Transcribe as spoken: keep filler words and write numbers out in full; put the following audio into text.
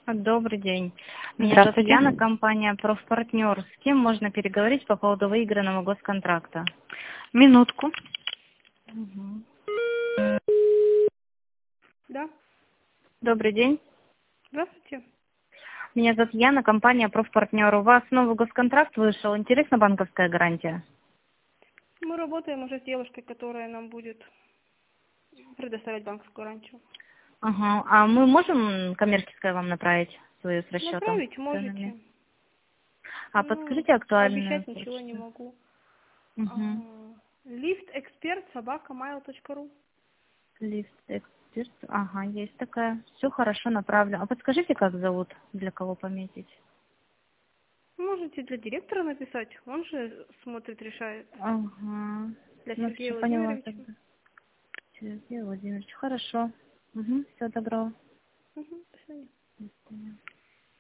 Добрый день. Меня зовут Здравствуйте. Яна, компания «Профпартнер». С кем можно переговорить по поводу выигранного госконтракта? Минутку. Мгм. Да, Добрый день. здравствуйте. Меня зовут Яна, компания «Профпартнер». У вас новый госконтракт вышел. Интересна банковская гарантия? Мы работаем уже с девушкой, которая нам будет предоставлять банковскую гарантию. Ага. А мы можем коммерческое вам направить свою с расчетом? Направить можете. А Ну, подскажите актуальную обещать ничего не почту. могу. Угу. Лифтэксперт собака mail точка ру. Лист эксперт. Ага, есть такая. Все хорошо, направлю. А подскажите, как зовут, для кого пометить? Можете для директора написать, он же смотрит, решает. Ага. Для Ну, Сергея все поняла Владимировича. тогда. Сергей Владимирович, хорошо. Угу, все, добро. Угу, до свидания.